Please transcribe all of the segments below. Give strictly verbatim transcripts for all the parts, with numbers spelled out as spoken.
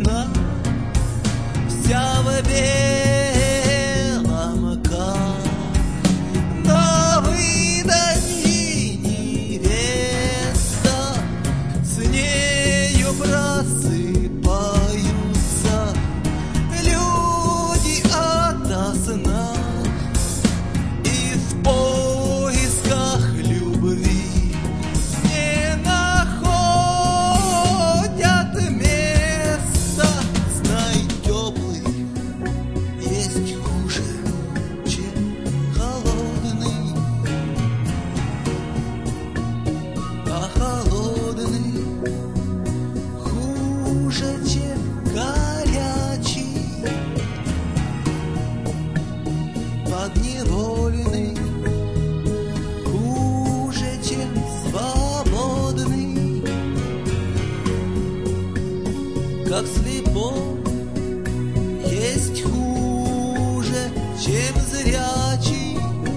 весна, вся в белом камне, но выдохни невеста, с нею просыпаются люди ото сна и в поисках любви не находят места. Знай, теплый есть хуже, чем холодный, а холодный хуже, чем горячий, подневоленный хуже, чем свободный, как слепой есть хуже, чем зрячий.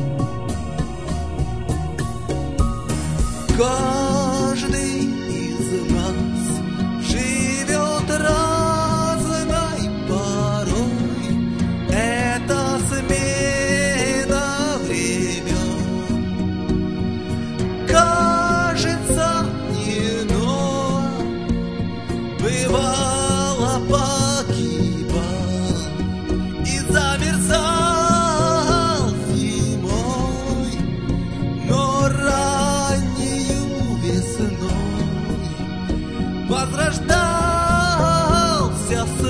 Каждый из нас живет разной порой, это смена времен. Кажется, не иное бывало, погибал и замерзал зимой, но раннею весной возрождался